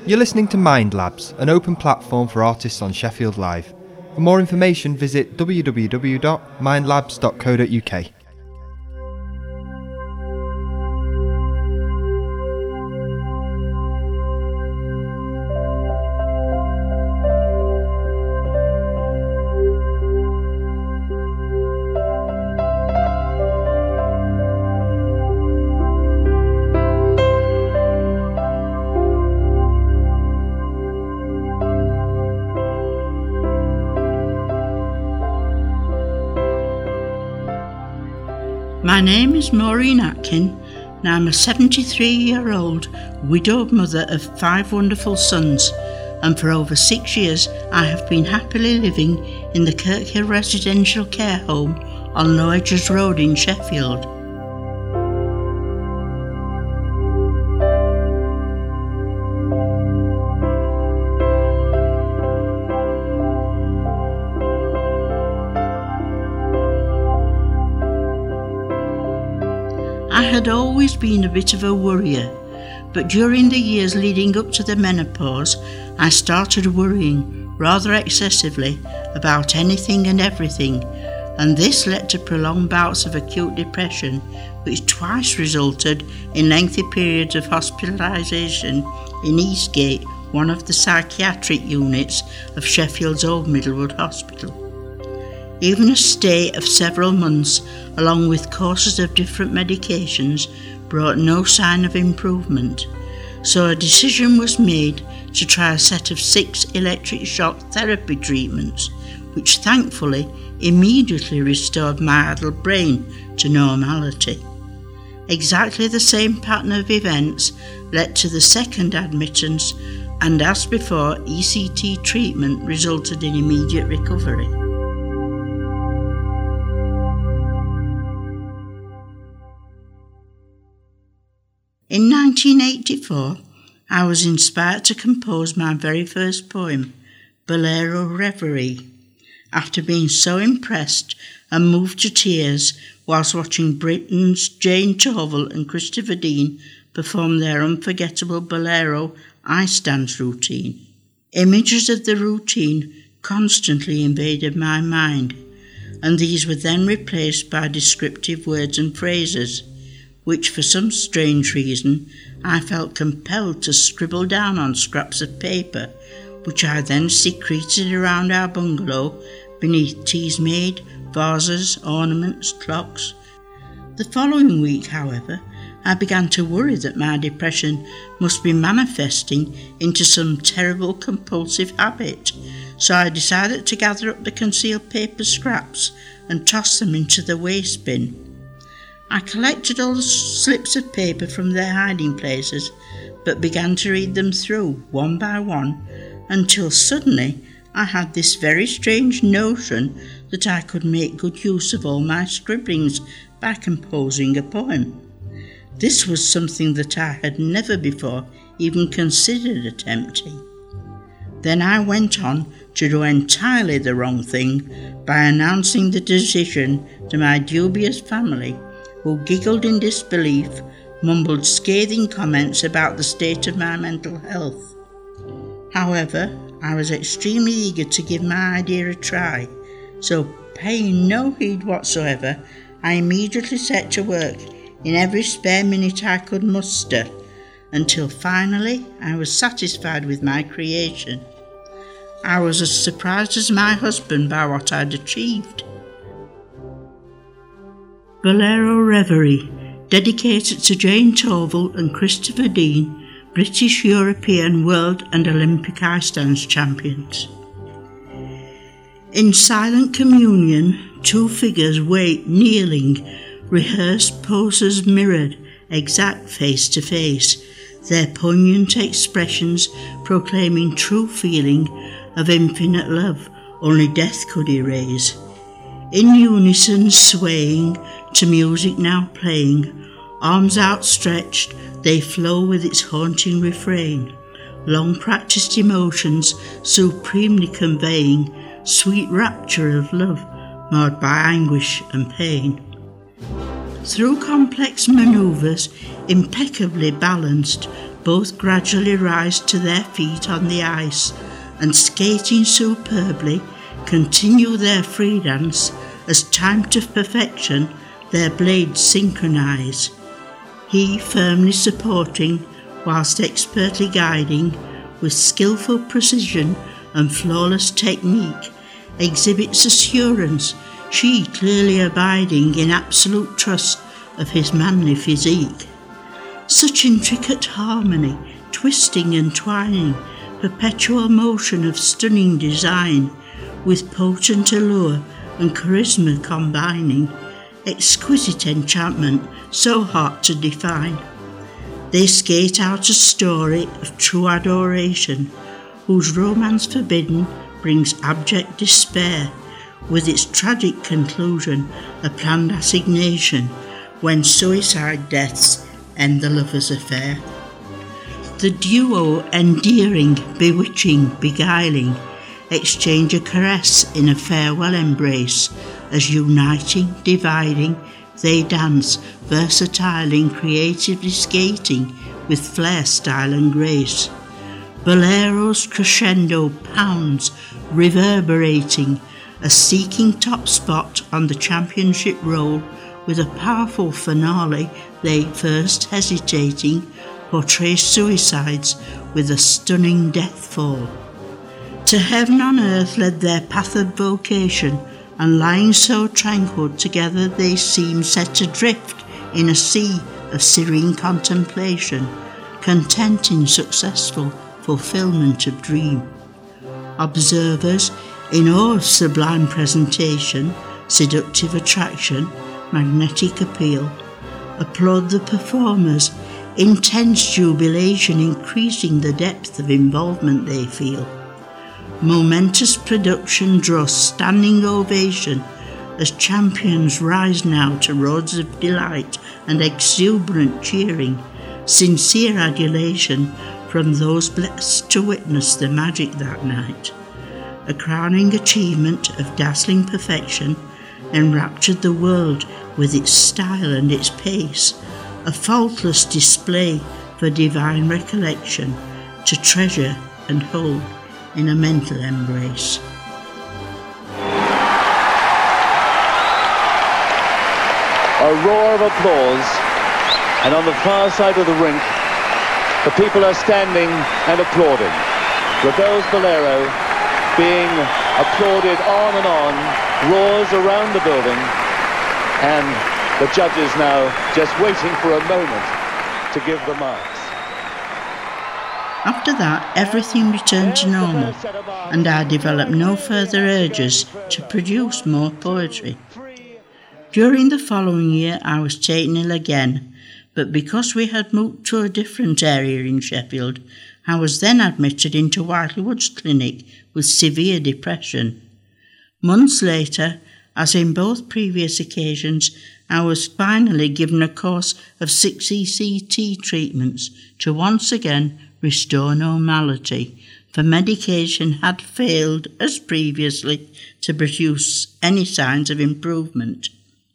You're listening to Mind Labs, an open platform for artists on Sheffield Live. For more information, visit www.mindlabs.co.uk. My name is Maureen Atkin, and I'm a 73-year-old widowed mother of 5 wonderful sons, and for over 6 years I have been happily living in the Kirkhill Residential Care Home on Low Edges Road in Sheffield. I had always been a bit of a worrier, but during the years leading up to the menopause, I started worrying rather excessively about anything and everything, and this led to prolonged bouts of acute depression, which twice resulted in lengthy periods of hospitalisation in Eastgate, one of the psychiatric units of Sheffield's Old Middlewood Hospital. Even a stay of several months, along with courses of different medications, brought no sign of improvement. So a decision was made to try a set of 6 electric shock therapy treatments, which thankfully immediately restored my addled brain to normality. Exactly the same pattern of events led to the second admittance, and as before, ECT treatment resulted in immediate recovery. In 1984, I was inspired to compose my very first poem, Bolero Reverie, after being so impressed and moved to tears whilst watching Britain's Jane Torval and Christopher Dean perform their unforgettable Bolero ice dance routine. Images of the routine constantly invaded my mind, and these were then replaced by descriptive words and phrases, which for some strange reason I felt compelled to scribble down on scraps of paper, which I then secreted around our bungalow beneath teas made, vases, ornaments, clocks. The following week, however, I began to worry that my depression must be manifesting into some terrible compulsive habit, so I decided to gather up the concealed paper scraps and toss them into the waste bin. I collected all the slips of paper from their hiding places, but began to read them through, one by one, until suddenly I had this very strange notion that I could make good use of all my scribblings by composing a poem. This was something that I had never before even considered attempting. Then I went on to do entirely the wrong thing by announcing the decision to my dubious family, who giggled in disbelief, mumbled scathing comments about the state of my mental health. However, I was extremely eager to give my idea a try, so paying no heed whatsoever, I immediately set to work in every spare minute I could muster, until finally I was satisfied with my creation. I was as surprised as my husband by what I'd achieved. Bolero Reverie, dedicated to Jane Torval and Christopher Dean, British, European, World and Olympic ice dance champions. In silent communion, 2 figures wait kneeling, rehearsed poses mirrored, exact face to face, their poignant expressions proclaiming true feeling of infinite love only death could erase. In unison swaying to music now playing, arms outstretched, they flow with its haunting refrain, long practiced emotions supremely conveying sweet rapture of love marred by anguish and pain. Through complex manoeuvres, impeccably balanced, both gradually rise to their feet on the ice and, skating superbly, continue their free dance as timed to perfection their blades synchronize. He firmly supporting whilst expertly guiding with skillful precision and flawless technique, exhibits assurance, she clearly abiding in absolute trust of his manly physique. Such intricate harmony, twisting and twining, perpetual motion of stunning design, with potent allure and charisma combining, exquisite enchantment so hard to define. They skate out a story of true adoration, whose romance forbidden brings abject despair, with its tragic conclusion a planned assignation, when suicide deaths end the lover's affair. The duo, endearing, bewitching, beguiling, exchange a caress in a farewell embrace, as uniting, dividing, they dance, versatiling, creatively skating with flair, style and grace. Bolero's crescendo pounds, reverberating, a seeking top spot on the championship roll, with a powerful finale, they, first hesitating, portray suicides with a stunning death fall. To heaven on earth led their path of vocation, and lying so tranquil together they seem set adrift in a sea of serene contemplation, content in successful fulfilment of dream. Observers, in awe of sublime presentation, seductive attraction, magnetic appeal, applaud the performers, intense jubilation increasing the depth of involvement they feel. Momentous production draws standing ovation as champions rise now to roars of delight and exuberant cheering, sincere adulation from those blessed to witness the magic that night. A crowning achievement of dazzling perfection enraptured the world with its style and its pace, a faultless display for divine recollection to treasure and hold in a mental embrace. A roar of applause, and on the far side of the rink, the people are standing and applauding. Rebels Bolero being applauded on and on, roars around the building, and the judges now just waiting for a moment to give the marks. After that, everything returned to normal, and I developed no further urges to produce more poetry. During the following year, I was taken ill again, but because we had moved to a different area in Sheffield, I was then admitted into Whiteley Woods Clinic with severe depression. Months later, as in both previous occasions, I was finally given a course of 6 ECT treatments to once again restore normality, for medication had failed, as previously, to produce any signs of improvement.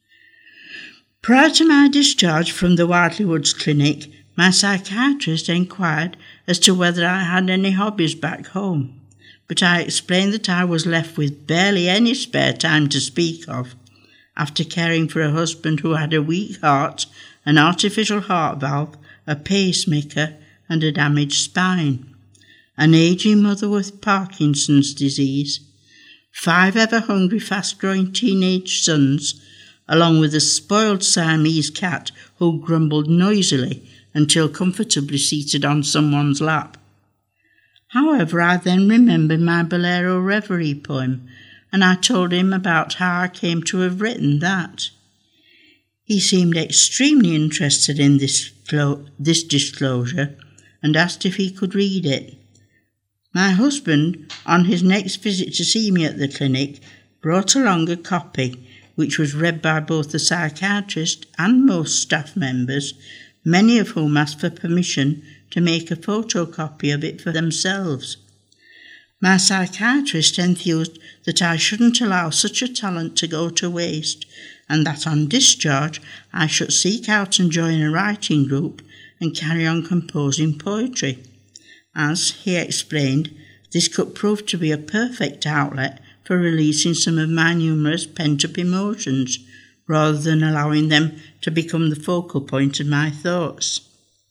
Prior to my discharge from the Whiteley Woods Clinic, my psychiatrist inquired as to whether I had any hobbies back home, but I explained that I was left with barely any spare time to speak of, after caring for a husband who had a weak heart, an artificial heart valve, a pacemaker, and a damaged spine, an aging mother with Parkinson's disease, 5 ever-hungry, fast-growing teenage sons, along with a spoiled Siamese cat who grumbled noisily until comfortably seated on someone's lap. However, I then remembered my Bolero Reverie poem, and I told him about how I came to have written that. He seemed extremely interested in this disclosure, and asked if he could read it. My husband, on his next visit to see me at the clinic, brought along a copy, which was read by both the psychiatrist and most staff members, many of whom asked for permission to make a photocopy of it for themselves. My psychiatrist enthused that I shouldn't allow such a talent to go to waste, and that on discharge I should seek out and join a writing group and carry on composing poetry. As he explained, this could prove to be a perfect outlet for releasing some of my numerous pent-up emotions, rather than allowing them to become the focal point of my thoughts.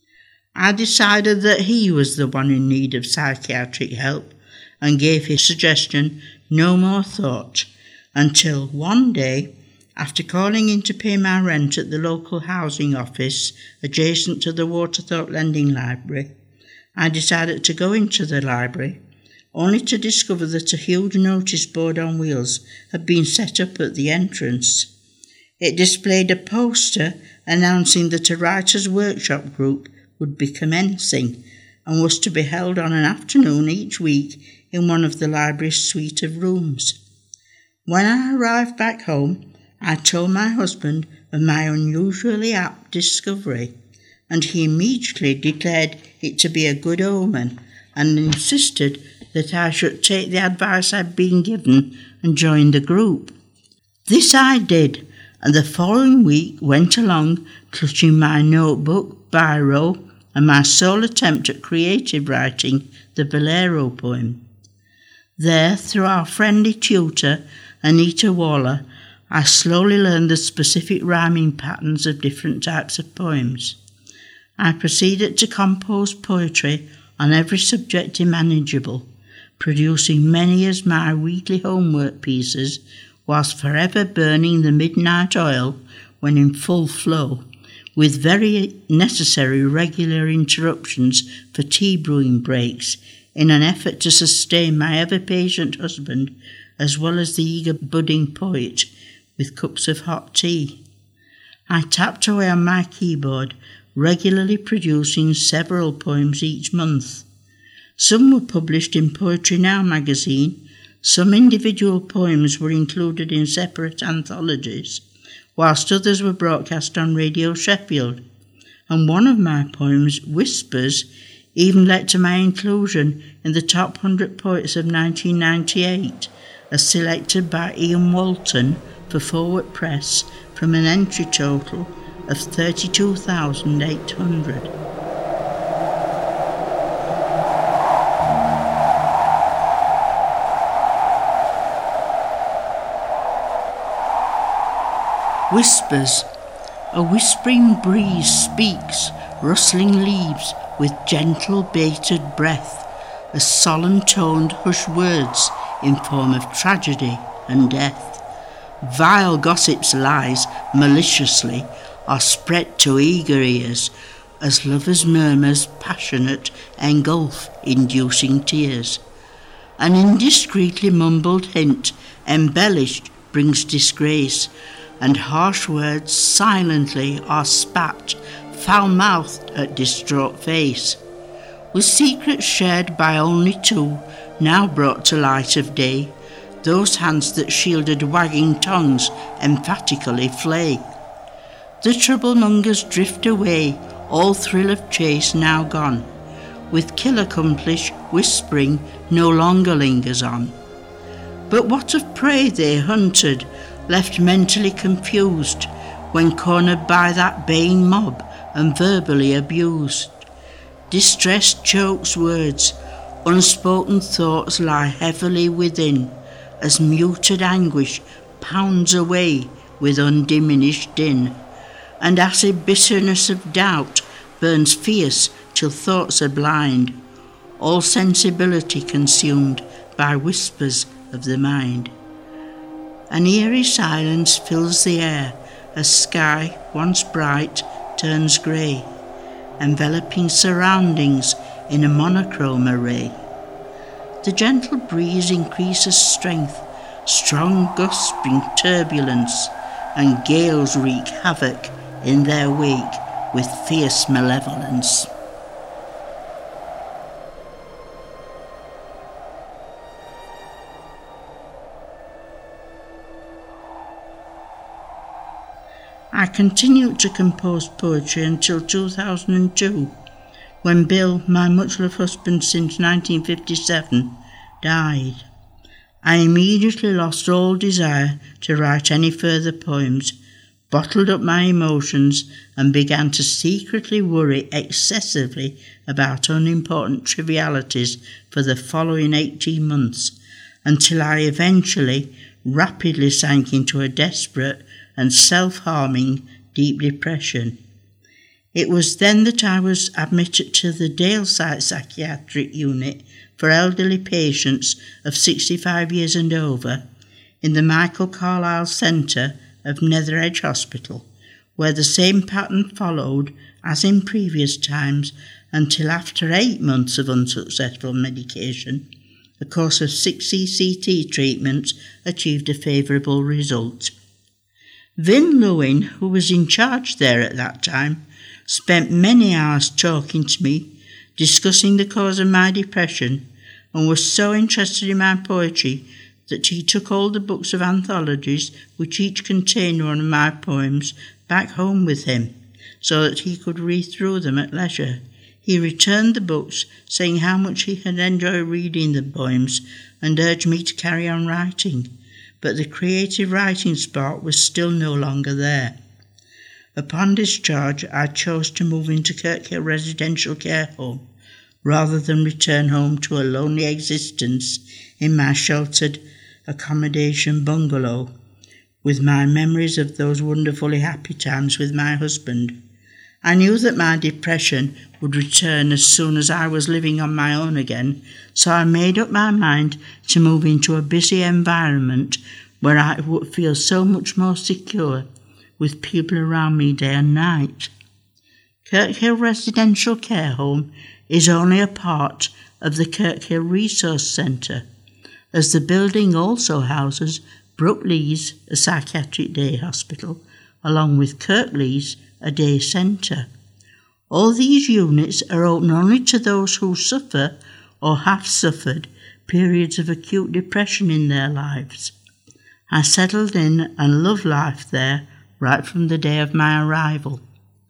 I decided that he was the one in need of psychiatric help and gave his suggestion no more thought until one day, after calling in to pay my rent at the local housing office adjacent to the Waterthorpe Lending Library, I decided to go into the library, only to discover that a huge notice board on wheels had been set up at the entrance. It displayed a poster announcing that a writer's workshop group would be commencing and was to be held on an afternoon each week in one of the library's suite of rooms. When I arrived back home, I told my husband of my unusually apt discovery, and he immediately declared it to be a good omen and insisted that I should take the advice I'd been given and join the group. This I did, and the following week went along clutching my notebook, biro, and my sole attempt at creative writing, the Bolero poem. There, through our friendly tutor, Anita Waller, I slowly learned the specific rhyming patterns of different types of poems. I proceeded to compose poetry on every subject imaginable, producing many as my weekly homework pieces, whilst forever burning the midnight oil when in full flow, with very necessary regular interruptions for tea brewing breaks in an effort to sustain my ever-patient husband as well as the eager budding poet with cups of hot tea. I tapped away on my keyboard, regularly producing several poems each month. Some were published in Poetry Now magazine, some individual poems were included in separate anthologies, whilst others were broadcast on Radio Sheffield, and one of my poems, Whispers, even led to my inclusion in the top 100 poets of 1998, as selected by Ian Walton for Forward Press from an entry total of 32,800. Whispers. A whispering breeze speaks, rustling leaves with gentle bated breath, as solemn-toned hushed words in form of tragedy and death. Vile gossip's lies, maliciously, are spread to eager ears, as lovers' murmurs passionate engulf, inducing tears. An indiscreetly mumbled hint, embellished, brings disgrace, and harsh words silently are spat, foul-mouthed at distraught face. With secrets shared by only two, now brought to light of day, those hands that shielded wagging tongues emphatically flay. The troublemongers drift away, all thrill of chase now gone. With kill accomplished, whispering no longer lingers on. But what of prey they hunted, left mentally confused, when cornered by that baying mob and verbally abused? Distress chokes words, unspoken thoughts lie heavily within, as muted anguish pounds away with undiminished din, and acid bitterness of doubt burns fierce till thoughts are blind, all sensibility consumed by whispers of the mind. An eerie silence fills the air as sky, once bright, turns grey, enveloping surroundings in a monochrome array. The gentle breeze increases strength, strong gusts bring turbulence, and gales wreak havoc in their wake with fierce malevolence. I continued to compose poetry until 2002, when Bill, my much-loved husband since 1957, died. I immediately lost all desire to write any further poems, bottled up my emotions and began to secretly worry excessively about unimportant trivialities for the following 18 months, until I eventually rapidly sank into a desperate and self-harming deep depression. It was then that I was admitted to the Daleside Psychiatric Unit for elderly patients of 65 years and over in the Michael Carlisle Centre of Netheredge Hospital, where the same pattern followed as in previous times until after 8 months of unsuccessful medication, a course of 6 ECT treatments achieved a favourable result. Vin Lewin, who was in charge there at that time, spent many hours talking to me, discussing the cause of my depression, and was so interested in my poetry that he took all the books of anthologies, which each contained one of my poems, back home with him, so that he could read through them at leisure. He returned the books, saying how much he had enjoyed reading the poems, and urged me to carry on writing. But the creative writing spark was still no longer there. Upon discharge, I chose to move into Kirkhill Residential Care Home, rather than return home to a lonely existence in my sheltered accommodation bungalow, with my memories of those wonderfully happy times with my husband. I knew that my depression would return as soon as I was living on my own again, so I made up my mind to move into a busy environment where I would feel so much more secure, with people around me day and night. Kirkhill Residential Care Home is only a part of the Kirkhill Resource Centre, as the building also houses Brookleys, a psychiatric day hospital, along with Kirkleys, a day centre. All these units are open only to those who suffer or have suffered periods of acute depression in their lives. I settled in and loved life there right from the day of my arrival.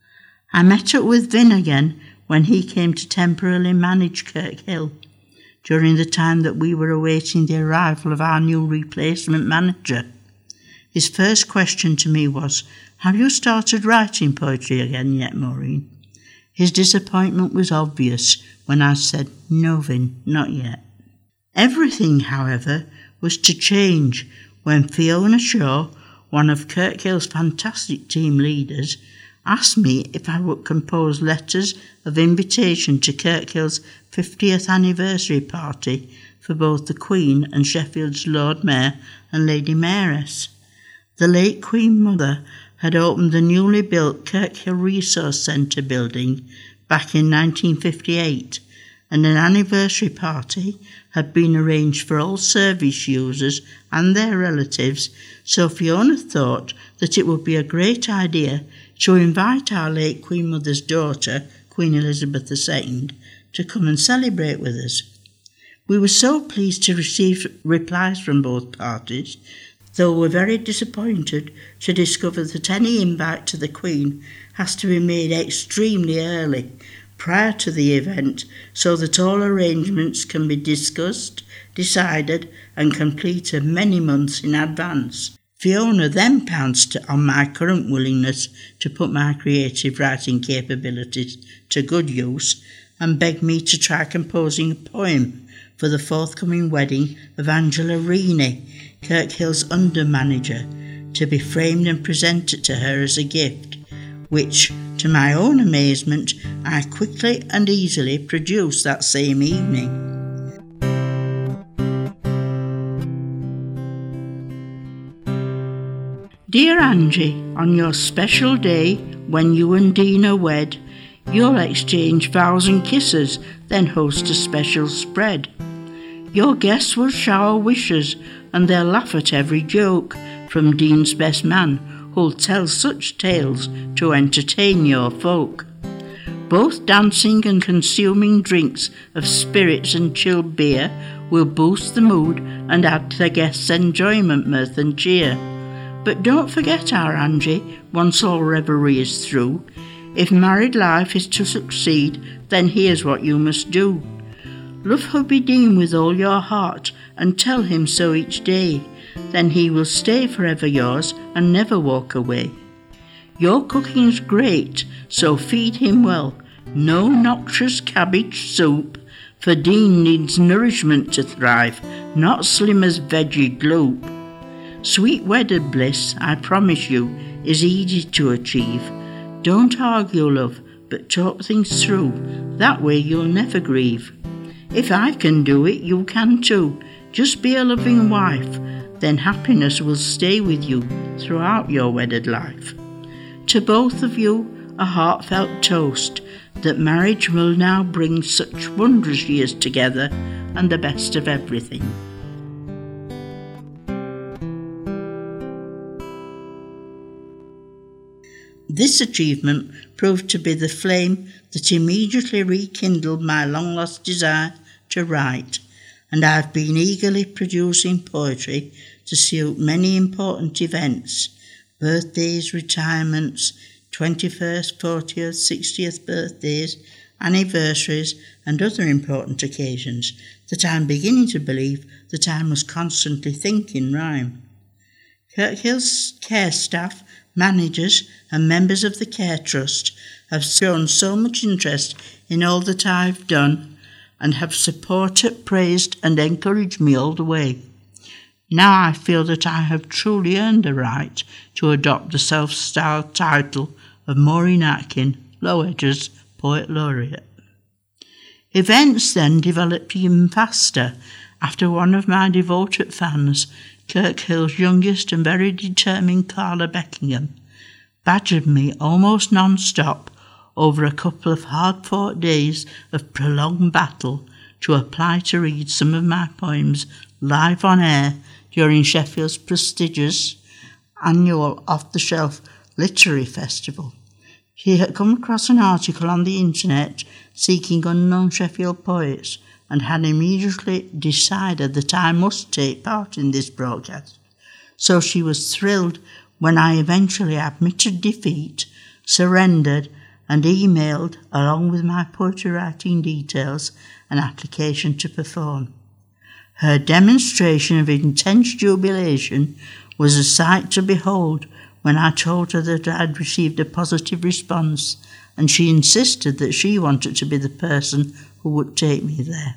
I met up with Vin again when he came to temporarily manage Kirkhill, during the time that we were awaiting the arrival of our new replacement manager. His first question to me was, "Have you started writing poetry again yet, Maureen?" His disappointment was obvious when I said, "No, Vin, not yet." Everything, however, was to change when Fiona Shaw, one of Kirkhill's fantastic team leaders, asked me if I would compose letters of invitation to Kirkhill's 50th anniversary party for both the Queen and Sheffield's Lord Mayor and Lady Mayoress. The late Queen Mother had opened the newly built Kirkhill Resource Centre building back in 1958, and an anniversary party had been arranged for all service users and their relatives, so Fiona thought that it would be a great idea to invite our late Queen Mother's daughter, Queen Elizabeth II, to come and celebrate with us. We were so pleased to receive replies from both parties, though we're very disappointed to discover that any invite to the Queen has to be made extremely early, prior to the event, so that all arrangements can be discussed, decided and completed many months in advance. Fiona then pounced on my current willingness to put my creative writing capabilities to good use and begged me to try composing a poem for the forthcoming wedding of Angela Reaney, Kirkhill's under-manager, to be framed and presented to her as a gift, which, to my own amazement, I quickly and easily produced that same evening. Dear Angie, on your special day when you and Dean are wed, you'll exchange vows and kisses, then host a special spread. Your guests will shower wishes and they'll laugh at every joke from Dean's best man, who'll tell such tales to entertain your folk. Both dancing and consuming drinks of spirits and chilled beer will boost the mood and add to the guests' enjoyment, mirth and cheer. But don't forget our Angie, once all revelry is through. If married life is to succeed, then here's what you must do. Love hubby Dean with all your heart and tell him so each day. Then he will stay forever yours and never walk away. Your cooking's great, so feed him well. No noxious cabbage soup, for Dean needs nourishment to thrive, not slim as veggie gloop. Sweet wedded bliss, I promise you, is easy to achieve. Don't argue, love, but talk things through, that way you'll never grieve. If I can do it, you can too. Just be a loving wife, then happiness will stay with you throughout your wedded life. To both of you, a heartfelt toast, that marriage will now bring such wondrous years together and the best of everything. This achievement proved to be the flame that immediately rekindled my long-lost desire to write, and I've been eagerly producing poetry to suit many important events, birthdays, retirements, 21st, 40th, 60th birthdays, anniversaries and other important occasions, that I'm beginning to believe that I must constantly think in rhyme. Kirkhill's care staff, managers and members of the Care Trust have shown so much interest in all that I've done and have supported, praised and encouraged me all the way. Now I feel that I have truly earned the right to adopt the self-styled title of Maureen Atkin, Low Edges Poet Laureate. Events then developed even faster after one of my devoted fans, Kirkhill's youngest and very determined Carla Beckingham, badgered me almost non-stop over a couple of hard-fought days of prolonged battle to apply to read some of my poems live on air during Sheffield's prestigious annual off-the-shelf literary festival. She had come across an article on the internet seeking unknown Sheffield poets and had immediately decided that I must take part in this broadcast. So she was thrilled when I eventually admitted defeat, surrendered and emailed, along with my poetry writing details, an application to perform. Her demonstration of intense jubilation was a sight to behold when I told her that I had received a positive response, and she insisted that she wanted to be the person who would take me there.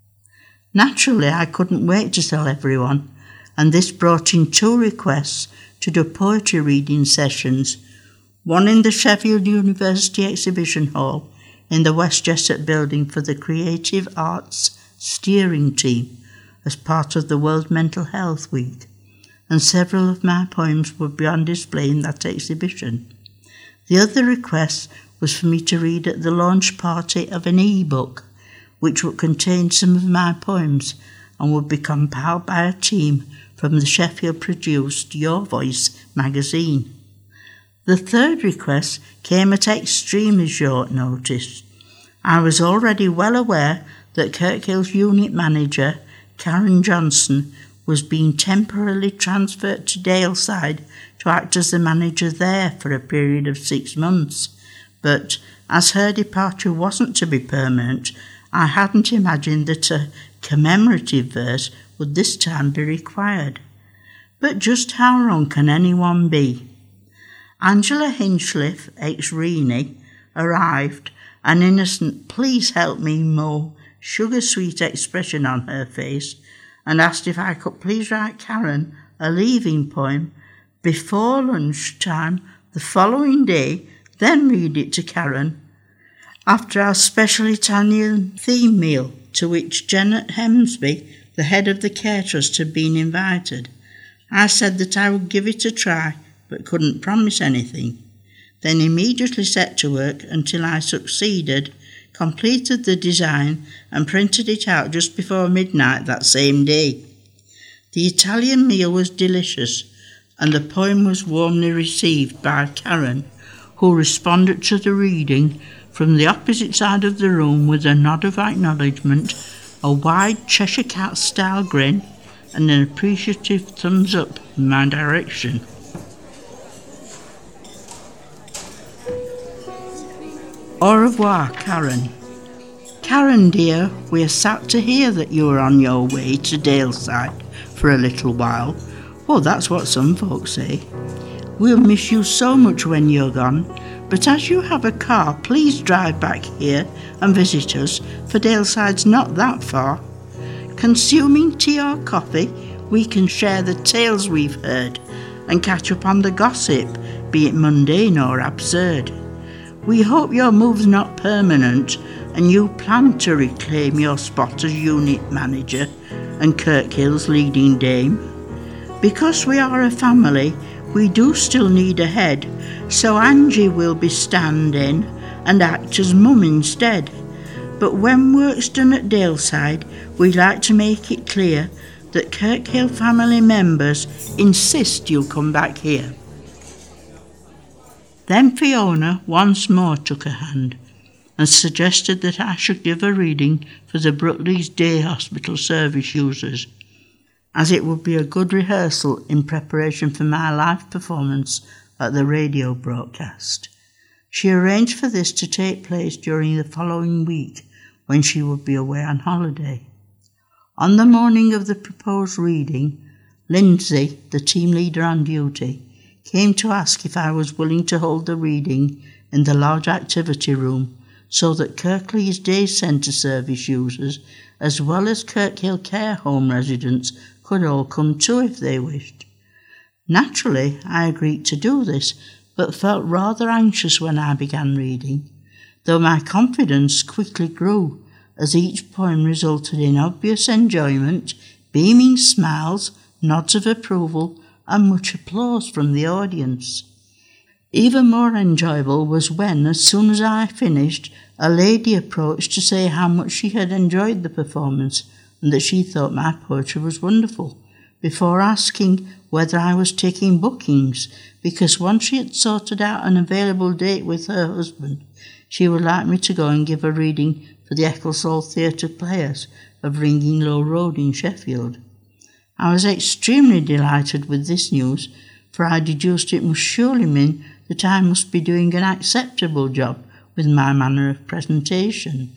Naturally, I couldn't wait to tell everyone, and this brought in 2 requests to do poetry reading sessions, one in the Sheffield University Exhibition Hall in the West Jessup building for the Creative Arts Steering Team as part of the World Mental Health Week, and several of my poems would be on display in that exhibition. The other request was for me to read at the launch party of an e-book, which would contain some of my poems and would be compiled by a team from the Sheffield-produced Your Voice magazine. The third request came at extremely short notice. I was already well aware that Kirkhill's unit manager, Karen Johnson, was being temporarily transferred to Daleside to act as the manager there for a period of 6 months. But as her departure wasn't to be permanent, I hadn't imagined that a commemorative verse would this time be required. But just how wrong can anyone be? Angela Hinchliffe, ex-Reenie, arrived, an innocent "please help me Mo" sugar-sweet expression on her face, and asked if I could please write Karen a leaving poem before lunchtime the following day, then read it to Karen after our special Italian theme meal, to which Janet Hemsby, the head of the Care Trust, had been invited. I said that I would give it a try, but couldn't promise anything. Then immediately set to work until I succeeded, completed the design and printed it out just before midnight that same day. The Italian meal was delicious, and the poem was warmly received by Karen, who responded to the reading from the opposite side of the room with a nod of acknowledgement, a wide Cheshire Cat-style grin, and an appreciative thumbs up in my direction. Au revoir, Karen. Karen, dear, we are sad to hear that you are on your way to Daleside for a little while. Well, that's what some folks say. We'll miss you so much when you're gone, but as you have a car, please drive back here and visit us, for Daleside's not that far. Consuming tea or coffee, we can share the tales we've heard and catch up on the gossip, be it mundane or absurd. We hope your move's not permanent and you plan to reclaim your spot as unit manager and Kirkhill's leading dame. Because we are a family, we do still need a head, so Angie will be stand-in and act as mum instead. But when work's done at Daleside, we'd like to make it clear that Kirkhill family members insist you come back here. Then Fiona once more took a hand and suggested that I should give a reading for the Brookleys Day Hospital service users, as it would be a good rehearsal in preparation for my live performance at the radio broadcast. She arranged for this to take place during the following week, when she would be away on holiday. On the morning of the proposed reading, Lindsay, the team leader on duty, came to ask if I was willing to hold the reading in the large activity room so that Kirklees Day Centre service users, as well as Kirkhill Care Home residents, could all come too if they wished. Naturally, I agreed to do this, but felt rather anxious when I began reading, though my confidence quickly grew as each poem resulted in obvious enjoyment, beaming smiles, nods of approval, and much applause from the audience. Even more enjoyable was when, as soon as I finished, a lady approached to say how much she had enjoyed the performance and that she thought my poetry was wonderful, before asking whether I was taking bookings, because once she had sorted out an available date with her husband, she would like me to go and give a reading for the Ecclesall Theatre Players of Ringing Low Road in Sheffield. I was extremely delighted with this news, for I deduced it must surely mean that I must be doing an acceptable job with my manner of presentation.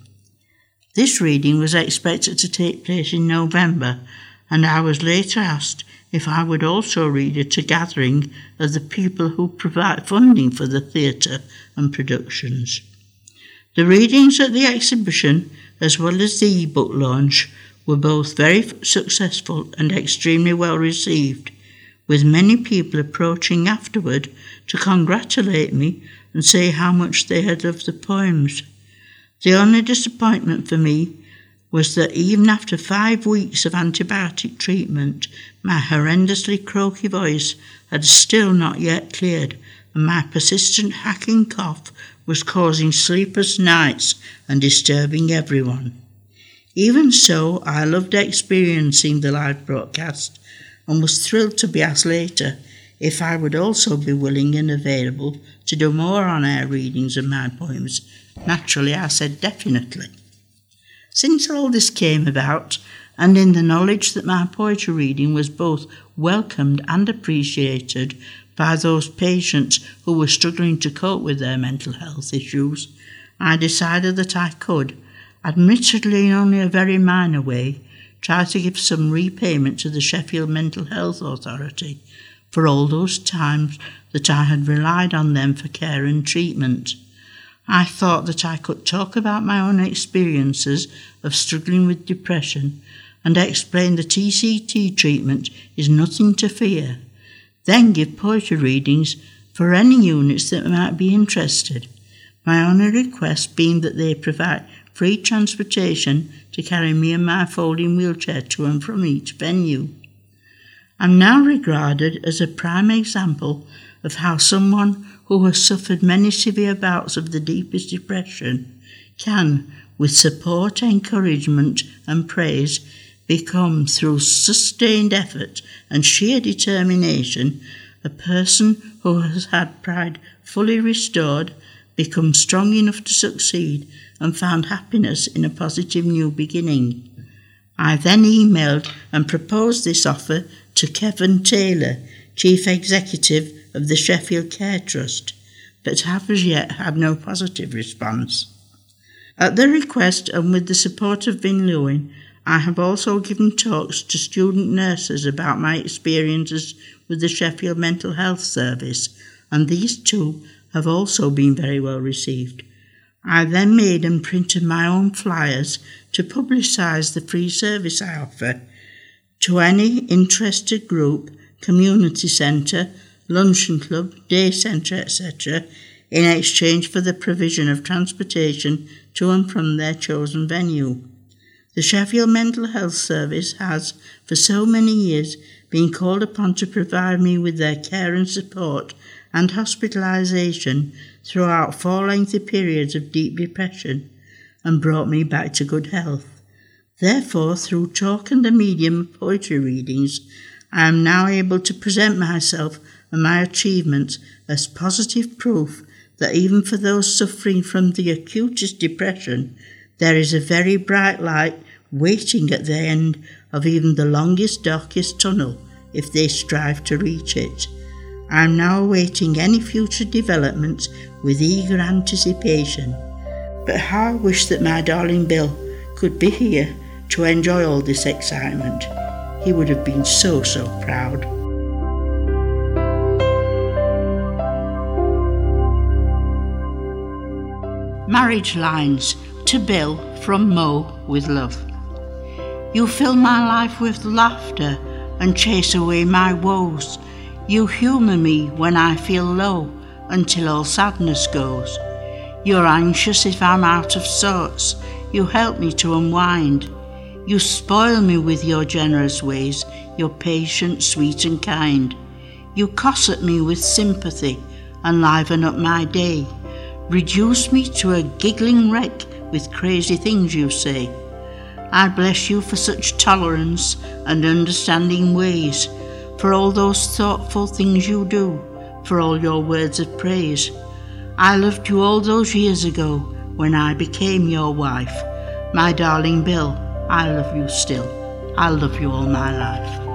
This reading was expected to take place in November, and I was later asked if I would also read at a gathering of the people who provide funding for the theatre and productions. The readings at the exhibition, as well as the e-book launch, were both very successful and extremely well received, with many people approaching afterward to congratulate me and say how much they had loved the poems. The only disappointment for me was that even after 5 weeks of antibiotic treatment, my horrendously croaky voice had still not yet cleared, and my persistent hacking cough was causing sleepless nights and disturbing everyone. Even so, I loved experiencing the live broadcast and was thrilled to be asked later if I would also be willing and available to do more on-air readings of my poems. Naturally, I said definitely. Since all this came about, and in the knowledge that my poetry reading was both welcomed and appreciated by those patients who were struggling to cope with their mental health issues, I decided that I could, admittedly in only a very minor way, try to give some repayment to the Sheffield Mental Health Authority for all those times that I had relied on them for care and treatment. I thought that I could talk about my own experiences of struggling with depression and explain that ECT treatment is nothing to fear, then give poetry readings for any units that might be interested. My only request being that they provide free transportation to carry me and my folding wheelchair to and from each venue. I'm now regarded as a prime example of how someone who has suffered many severe bouts of the deepest depression can, with support, encouragement and praise, become, through sustained effort and sheer determination, a person who has had pride fully restored, become strong enough to succeed, and found happiness in a positive new beginning. I then emailed and proposed this offer to Kevin Taylor, Chief Executive of the Sheffield Care Trust, but have as yet had no positive response. At the request and with the support of Vin Lewin, I have also given talks to student nurses about my experiences with the Sheffield Mental Health Service, and these too have also been very well received. I then made and printed my own flyers to publicise the free service I offer to any interested group, community centre, luncheon club, day centre, etc., in exchange for the provision of transportation to and from their chosen venue. The Sheffield Mental Health Service has, for so many years, been called upon to provide me with their care and support and hospitalisation throughout 4 lengthy periods of deep depression, and brought me back to good health. Therefore, through talk and the medium of poetry readings, I am now able to present myself and my achievements as positive proof that even for those suffering from the acutest depression, there is a very bright light waiting at the end of even the longest, darkest tunnel if they strive to reach it. I am now awaiting any future developments with eager anticipation. But how I wish that my darling Bill could be here to enjoy all this excitement. He would have been so proud. Marriage lines to Bill from Mo with love. You fill my life with laughter and chase away my woes. You humour me when I feel low until all sadness goes. You're anxious if I'm out of sorts. You help me to unwind. You spoil me with your generous ways. You're patient, sweet and kind. You cosset me with sympathy and liven up my day. Reduce me to a giggling wreck with crazy things you say. I bless you for such tolerance and understanding ways, for all those thoughtful things you do, for all your words of praise. I loved you all those years ago when I became your wife. My darling Bill, I love you still. I'll love you all my life.